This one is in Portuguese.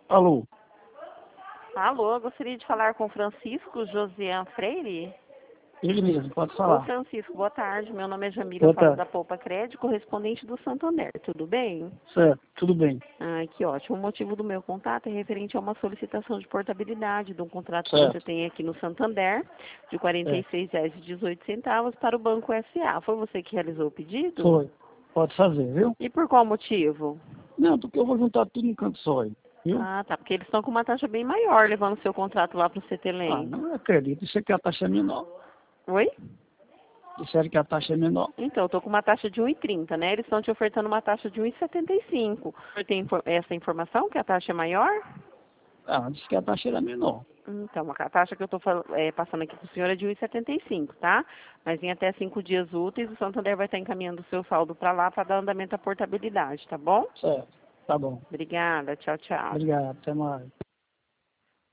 Alô? Alô, gostaria de falar com Francisco Josian Freire. Ele mesmo, pode Ô, falar. Francisco, boa tarde. Meu nome é Jamila, Boa falo tarde. da Poupa Crédito, correspondente do Santander. Tudo bem? Certo, tudo bem. Ah, que ótimo. O motivo do meu contato é referente a uma solicitação de portabilidade de um contrato que você Certo, tem aqui no Santander, de R$ certo. 46,18 para o Banco SA. Foi você que realizou o pedido? Foi. Pode fazer, viu? E por qual motivo? Não, porque eu vou juntar tudo num canto só aí, viu? Ah, tá. Porque eles estão com uma taxa bem maior, levando seu contrato lá para o Ah, CTLEM. não acredito. Isso aqui a taxa é menor. Oi? Disseram que a taxa é menor. Então, eu estou com uma taxa de 1,30, né? Eles estão te ofertando uma taxa de 1,75. Você tem essa informação, que a taxa é maior? Ah, disse que a taxa era menor. Então, a taxa que eu estou passando aqui para o senhor é de 1,75, tá? Mas em até 5 dias úteis, o Santander vai estar encaminhando o seu saldo para lá para dar andamento à portabilidade, tá bom? Certo, tá bom. Obrigada, tchau, tchau. Obrigado, até mais.